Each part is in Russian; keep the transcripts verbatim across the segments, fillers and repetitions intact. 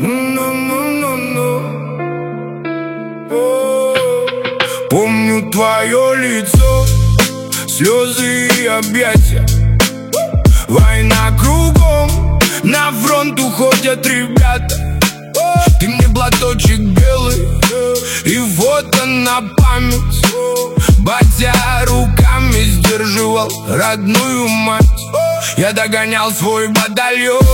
Помню твое лицо, слезы и объятия. Война кругом, на фронт уходят ребята. Ты мне платочек белый, и фото на память. Батя руками сдерживал родную мать. Я догонял свой батальон.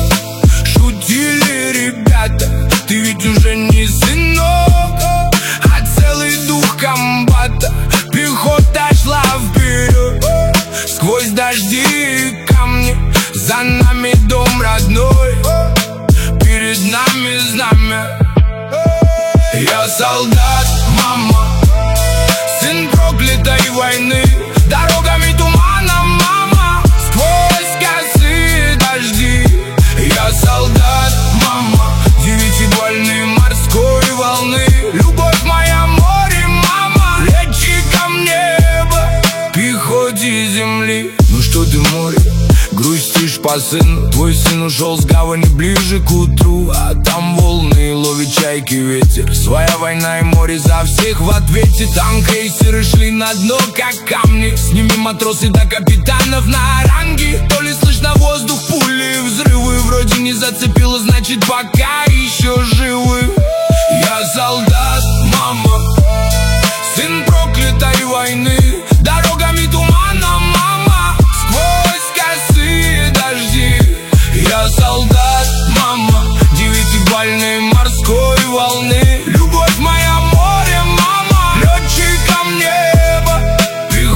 Шутили ребята, ты ведь уже не сынок, а целый дух комбата. Пехота шла вперед, сквозь дожди и камни. За нами дом родной, перед нами знамя. Я солдат, мама, сын проклятой войны. Дорогами тумана, мама, сквозь косые дожди. Я солдат, мама, девятибальной морской волны. Любовь моя море, мама, летчиком неба, пехоте земли. Ну что ты, море, грустишь по сыну? Твой сын ушел с гавани ближе к утру, а там волны, ловит чайки ветер. Своя война и море за всех в ответе. Там крейсеры шли на дно, как камни. С ними матросы до капитанов на ранге. То ли слышно воздух, пули, взрывы. Вроде не зацепило, значит пока еще живы. Я солдат, мама, сын проклятой войны. Дорогами тумана, мама, сквозь косые дожди. Я солдат, мама, девятибальной морской волны. Любовь моя море, мама, летчиком неба,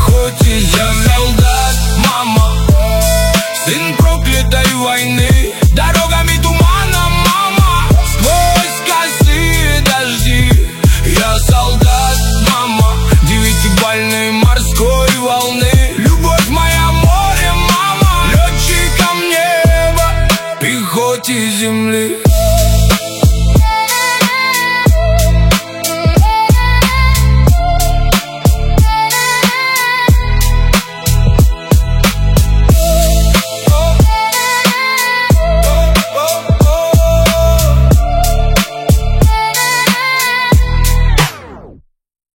пехоте. Я солдат, мама, сын проклятой войны.